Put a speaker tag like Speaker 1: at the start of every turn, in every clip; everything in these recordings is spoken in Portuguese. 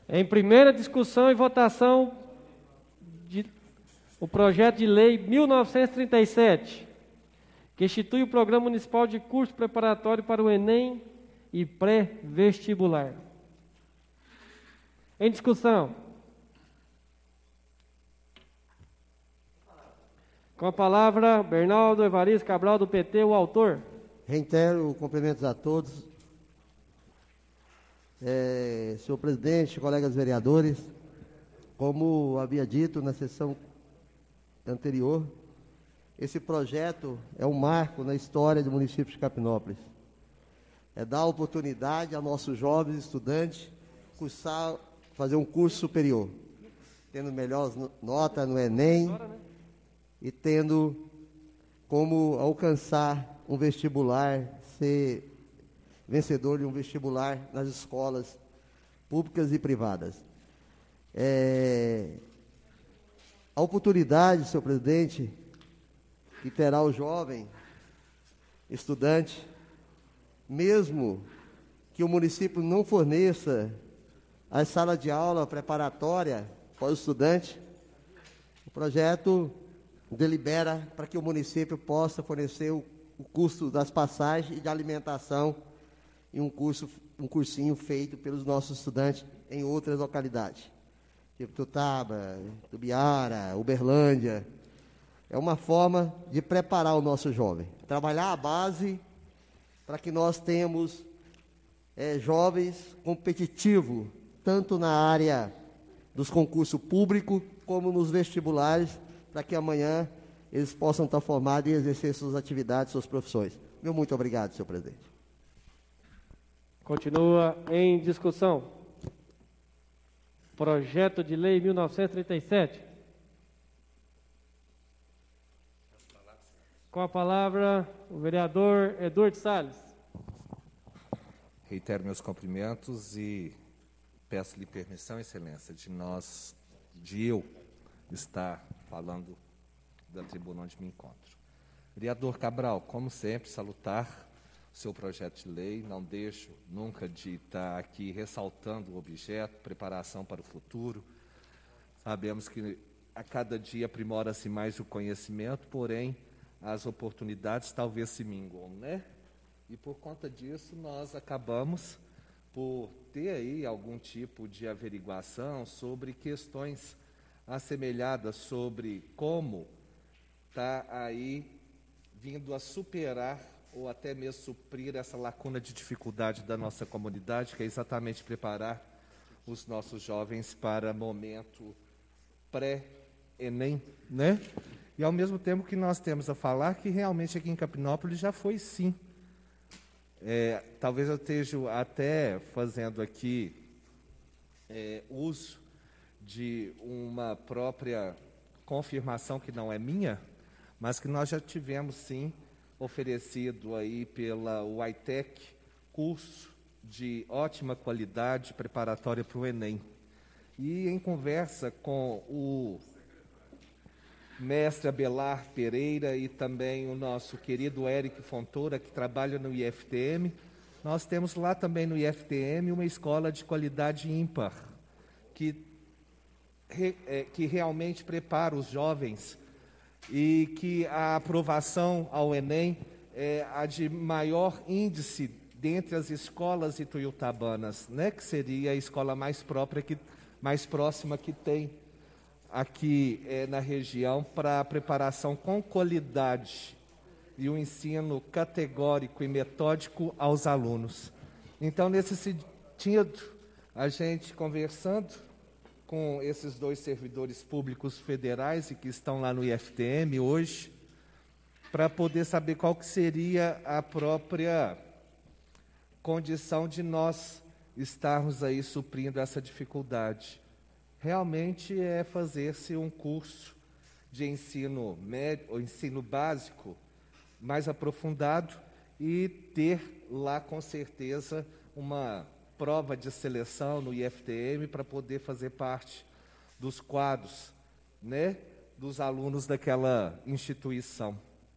Speaker 1: Em primeira discussão e votação, o projeto de lei 1937, que institui o Programa Municipal de Curso Preparatório para o Enem e Pré-Vestibular. Em discussão. Com a palavra, Bernardo Evaristo Cabral, do PT, o autor.
Speaker 2: Reitero cumprimentos a todos. Senhor presidente, colegas vereadores, como havia dito na sessão anterior, esse projeto é um marco na história do município de Capinópolis. É dar oportunidade a nossos jovens estudantes fazer um curso superior, tendo melhor nota no Enem e tendo como alcançar um vestibular, ser vencedor de um vestibular nas escolas públicas e privadas. A oportunidade, senhor presidente, que terá o jovem estudante, mesmo que o município não forneça a sala de aula preparatória para o estudante, o projeto delibera para que o município possa fornecer o custo das passagens e de alimentação e um cursinho feito pelos nossos estudantes em outras localidades, tipo Tutaba, Tubiara, Uberlândia. É uma forma de preparar o nosso jovem, trabalhar a base para que nós tenhamos jovens competitivos, tanto na área dos concursos públicos como nos vestibulares, para que amanhã eles possam estar formados e exercer suas atividades, suas profissões. Meu muito obrigado, senhor presidente.
Speaker 1: Continua em discussão. Projeto de lei 1937. Com a palavra, o vereador Eduardo Salles.
Speaker 3: Reitero meus cumprimentos e peço-lhe permissão, excelência, de eu estar falando da tribuna onde me encontro. Vereador Cabral, como sempre, salutar o seu projeto de lei, não deixo nunca de estar aqui ressaltando o objeto, preparação para o futuro. Sabemos que a cada dia aprimora-se mais o conhecimento, porém, as oportunidades talvez se minguam, né? E por conta disso, nós acabamos por ter aí algum tipo de averiguação sobre questões assemelhadas sobre como está aí vindo a superar ou até mesmo suprir essa lacuna de dificuldade da nossa comunidade, que é exatamente preparar os nossos jovens para momento pré-ENEM, né? E ao mesmo tempo que nós temos a falar que realmente aqui em Capinópolis já foi sim. Talvez eu esteja até fazendo aqui uso de uma própria confirmação que não é minha, mas que nós já tivemos sim oferecido aí pela UITEC, curso de ótima qualidade preparatória para o Enem. E em conversa com o mestre Abelar Pereira e também o nosso querido Eric Fontoura, que trabalha no IFTM, nós temos lá também no IFTM uma escola de qualidade ímpar, que realmente prepara os jovens e que a aprovação ao Enem é a de maior índice dentre as escolas ituiutabanas, né, que seria a escola mais próxima que tem aqui na região para a preparação com qualidade e o ensino categórico e metódico aos alunos. Então, nesse sentido, a gente conversando com esses dois servidores públicos federais e que estão lá no IFTM hoje, para poder saber qual que seria a própria condição de nós estarmos aí suprindo essa dificuldade. Realmente é fazer-se um curso de ensino médio, ou ensino básico, mais aprofundado e ter lá, com certeza, uma prova de seleção no IFTM para poder fazer parte dos quadros, né, dos alunos daquela instituição.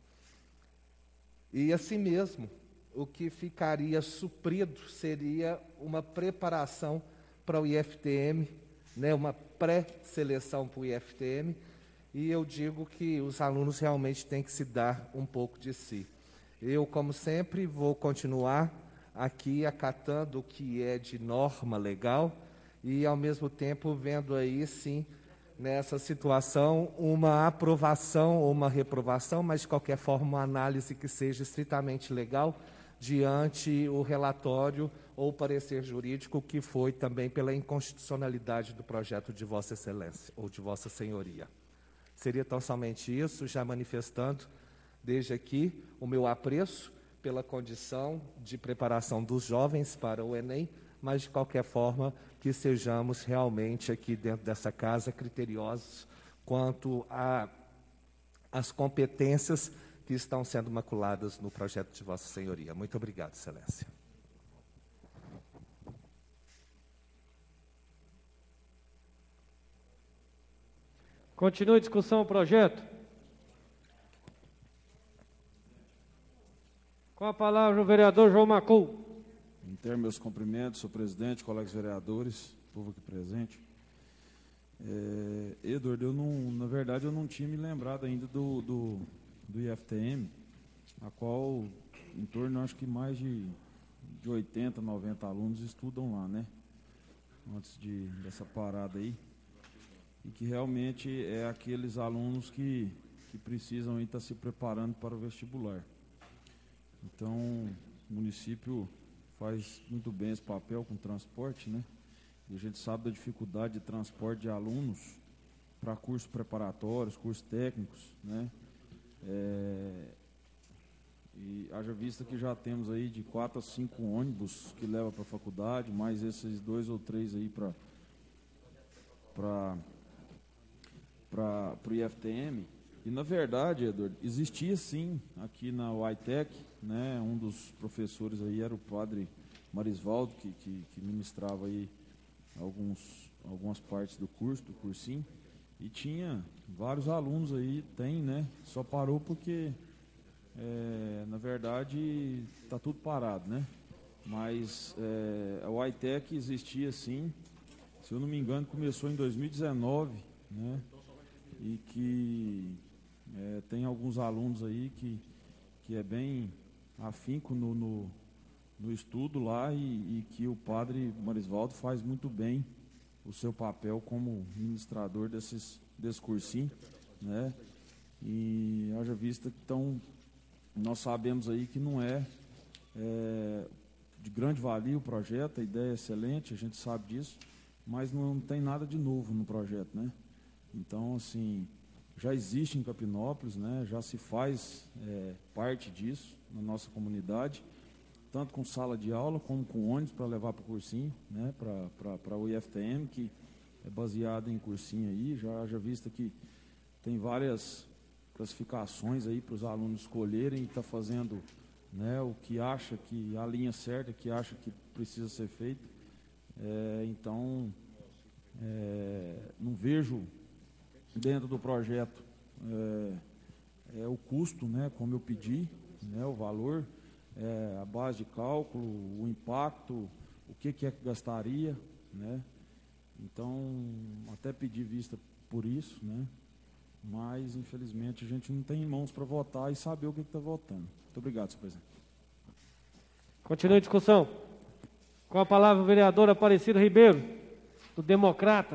Speaker 3: E assim mesmo, o que ficaria suprido seria uma preparação para o IFTM, né, uma pré-seleção para o IFTM, e eu digo que os alunos realmente têm que se dar um pouco de si. Eu, como sempre, vou continuar aqui acatando o que é de norma legal e, ao mesmo tempo, vendo aí, sim, nessa situação, uma aprovação ou uma reprovação, mas, de qualquer forma, uma análise que seja estritamente legal diante o relatório ou parecer jurídico que foi também pela inconstitucionalidade do projeto de Vossa Excelência ou de Vossa Senhoria. Seria tão somente isso, já manifestando desde aqui o meu apreço pela condição de preparação dos jovens para o Enem, mas de qualquer forma que sejamos realmente aqui dentro dessa casa criteriosos quanto às competências que estão sendo maculadas no projeto de Vossa Senhoria. Muito obrigado, Excelência.
Speaker 1: Continua a discussão o projeto. Com a palavra o vereador João Macul.
Speaker 4: Reitero meus cumprimentos, senhor presidente, colegas vereadores, povo aqui presente. Eduardo, na verdade, eu não tinha me lembrado ainda do IFTM, a qual, em torno, acho que mais de 80, 90 alunos estudam lá, né? Antes dessa parada aí. E que realmente é aqueles alunos que precisam estar se preparando para o vestibular. Então, o município faz muito bem esse papel com transporte, né? E a gente sabe da dificuldade de transporte de alunos para cursos preparatórios, cursos técnicos, né? E haja vista que já temos aí de 4 a 5 ônibus que levam para a faculdade, mais esses 2 ou 3 aí para o IFTM. E, na verdade, Eduardo, existia sim aqui na UITEC, né, um dos professores aí era o padre Marisvaldo, que ministrava aí algumas partes do cursinho, e tinha vários alunos aí, né, só parou porque, na verdade, está tudo parado, né, mas a UITEC existia sim, se eu não me engano, começou em 2019, né, e que tem alguns alunos aí que é bem afinco no estudo lá e que o padre Marisvaldo faz muito bem o seu papel como ministrador desse cursinho, né? E haja vista que então nós sabemos aí que não é de grande valia o projeto, a ideia é excelente, a gente sabe disso, mas não tem nada de novo no projeto, né? Então, assim, já existe em Capinópolis, né? Já se faz parte disso na nossa comunidade, tanto com sala de aula como com ônibus para levar para o cursinho, né? Para o IFTM, que é baseado em cursinho aí, já vista que tem várias classificações aí para os alunos escolherem e está fazendo, né, o que acha que a linha certa, que acha que precisa ser feito. Então, não vejo dentro do projeto o custo, né, como eu pedi, né, o valor, a base de cálculo, o impacto, o que é que gastaria, né? Então, até pedi vista por isso, né? Mas, infelizmente, a gente não tem mãos para votar e saber o que está votando. Muito obrigado, senhor presidente.
Speaker 1: Continua a discussão. Com a palavra o vereador Aparecido Ribeiro, do Democrata.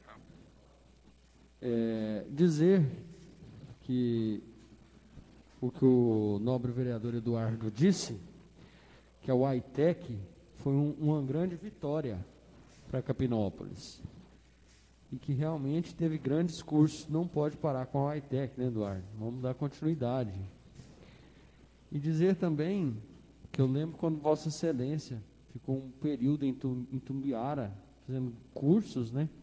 Speaker 5: Dizer que o que o nobre vereador Eduardo disse, que a UITEC foi uma grande vitória para Capinópolis e que realmente teve grandes cursos. Não pode parar com a UITEC, né, Eduardo? Vamos dar continuidade. E dizer também que eu lembro quando Vossa Excelência ficou um período em Tumbiara fazendo cursos, né?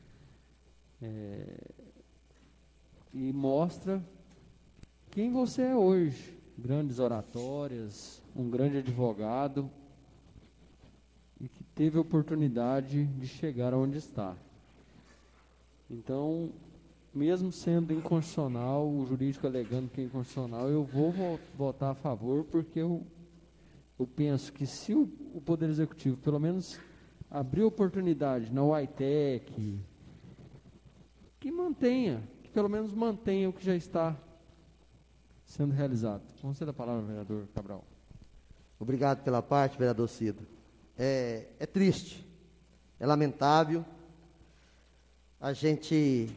Speaker 5: E mostra quem você é hoje. Grandes oratórias, um grande advogado e que teve a oportunidade de chegar onde está. Então, mesmo sendo inconstitucional, o jurídico alegando que é inconstitucional, eu vou votar a favor, porque eu penso que se o Poder Executivo, pelo menos abrir oportunidade na UITEC, que mantenha, que pelo menos mantenha o que já está sendo realizado. Vamos ter a palavra, vereador Cabral.
Speaker 2: Obrigado pela parte, vereador Cido. É triste, é lamentável a gente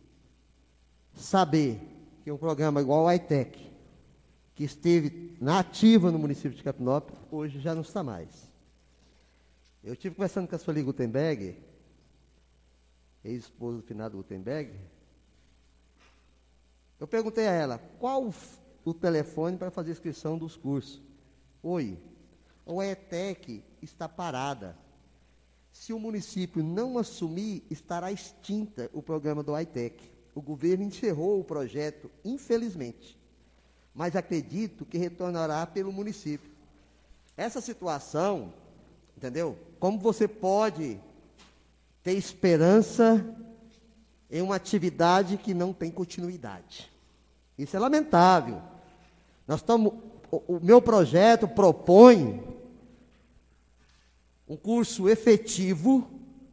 Speaker 2: saber que um programa igual o ITEC, que esteve na ativa no município de Capinópolis, hoje já não está mais. Eu estive conversando com a Sueli Gutenberg, ex-esposa do finado Gutenberg. Eu perguntei a ela, qual o telefone para fazer a inscrição dos cursos? Oi, o ETEC está parada. Se o município não assumir, estará extinta o programa do ITEC. O governo encerrou o projeto, infelizmente, mas acredito que retornará pelo município. Essa situação, entendeu? Como você pode ter esperança em uma atividade que não tem continuidade? Isso é lamentável. O meu projeto propõe um curso efetivo,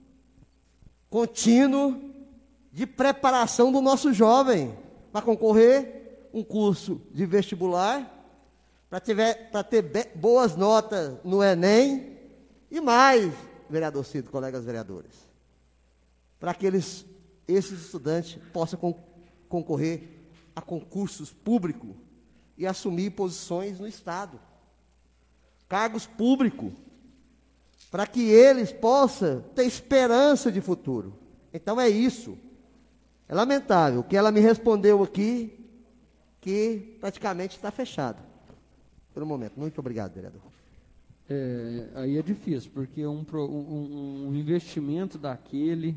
Speaker 2: contínuo, de preparação do nosso jovem para concorrer, um curso de vestibular, para ter boas notas no Enem, e mais, vereador Cido, colegas vereadores, para que esses estudantes possam concorrer a concursos públicos e assumir posições no Estado, cargos públicos, para que eles possam ter esperança de futuro. Então é isso. É lamentável que ela me respondeu aqui que praticamente está fechado pelo momento. Muito obrigado, vereador.
Speaker 5: Aí é difícil, porque um investimento daquele,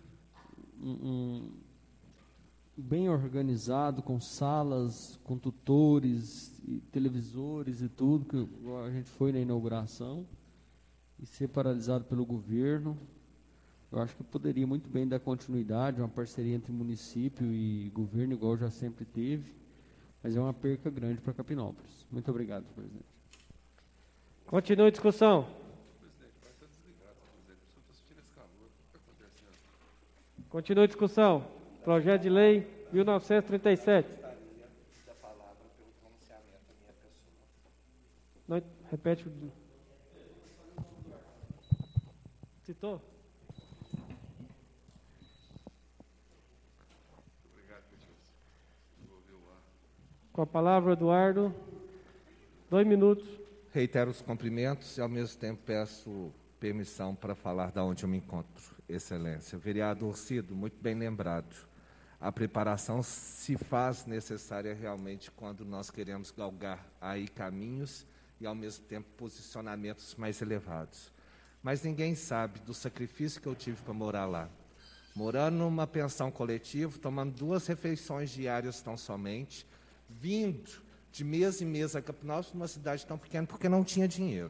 Speaker 5: bem organizado, com salas, com tutores, e televisores e tudo, que a gente foi na inauguração, e ser paralisado pelo governo, eu acho que poderia muito bem dar continuidade, uma parceria entre município e governo, igual já sempre teve, mas é uma perca grande para Capinópolis. Muito obrigado, presidente.
Speaker 1: Continua a discussão. Continua a discussão. Projeto de lei 1937. Não, repete. Citou? Com a palavra, Eduardo. 2 minutos.
Speaker 3: Reitero os cumprimentos e, ao mesmo tempo, peço permissão para falar de onde eu me encontro, Excelência. Vereador Cido, muito bem lembrado. A preparação se faz necessária realmente quando nós queremos galgar aí caminhos e, ao mesmo tempo, posicionamentos mais elevados. Mas ninguém sabe do sacrifício que eu tive para morar lá. Morando numa pensão coletiva, tomando 2 refeições diárias tão somente, vindo de mês em mês a Capinópolis, numa cidade tão pequena, porque não tinha dinheiro.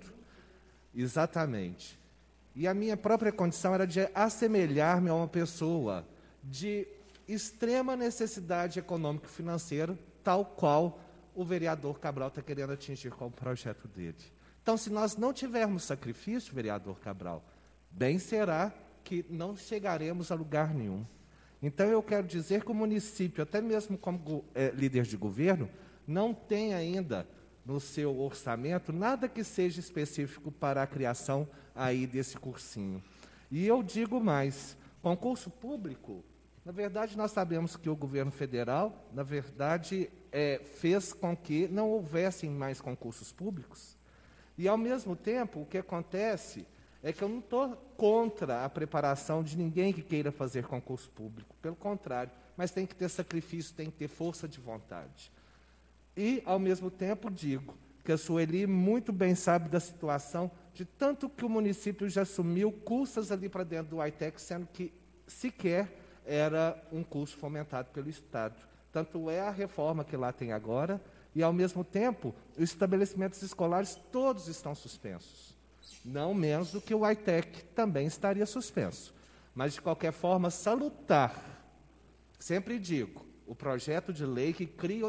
Speaker 3: Exatamente. E a minha própria condição era de assemelhar-me a uma pessoa de extrema necessidade econômica e financeira, tal qual o vereador Cabral está querendo atingir com o projeto dele. Então, se nós não tivermos sacrifício, vereador Cabral, bem será que não chegaremos a lugar nenhum. Então, eu quero dizer que o município, até mesmo como líder de governo, não tem ainda no seu orçamento nada que seja específico para a criação aí desse cursinho. E eu digo mais, concurso público, na verdade, nós sabemos que o governo federal, na verdade, fez com que não houvessem mais concursos públicos. E, ao mesmo tempo, o que acontece é que eu não estou contra a preparação de ninguém que queira fazer concurso público. Pelo contrário, mas tem que ter sacrifício, tem que ter força de vontade. E, ao mesmo tempo, digo que a Sueli muito bem sabe da situação de tanto que o município já assumiu cursos ali para dentro do ITEC, sendo que sequer era um curso fomentado pelo Estado. Tanto é a reforma que lá tem agora, e, ao mesmo tempo, os estabelecimentos escolares todos estão suspensos. Não menos do que o ITEC também estaria suspenso. Mas, de qualquer forma, salutar, sempre digo, o projeto de lei que cria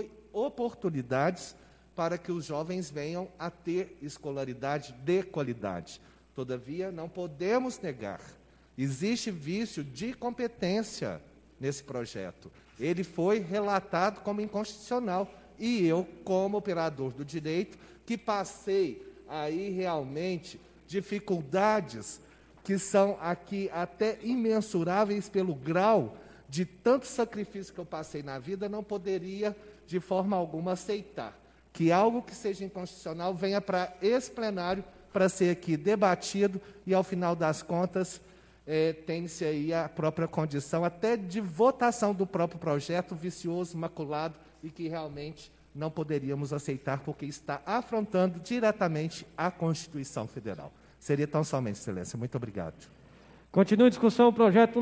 Speaker 3: oportunidades para que os jovens venham a ter escolaridade de qualidade. Todavia, não podemos negar, existe vício de competência nesse projeto. Ele foi relatado como inconstitucional. E eu, como operador do direito, que passei aí realmente dificuldades que são aqui até imensuráveis pelo grau de tanto sacrifício que eu passei na vida, não poderia de forma alguma aceitar que algo que seja inconstitucional venha para esse plenário para ser aqui debatido e, ao final das contas, tem-se aí a própria condição até de votação do próprio projeto vicioso, maculado e que realmente não poderíamos aceitar porque está afrontando diretamente a Constituição Federal. Seria tão somente, Excelência. Muito obrigado.
Speaker 1: Continua a discussão o projeto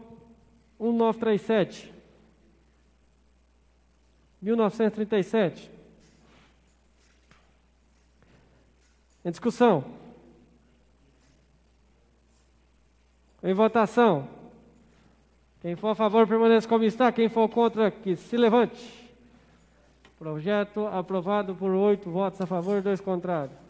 Speaker 1: 1937. 1937. Em discussão. Em votação. Quem for a favor, permaneça como está. Quem for contra, que se levante. Projeto aprovado por 8 votos a favor e 2 contrários.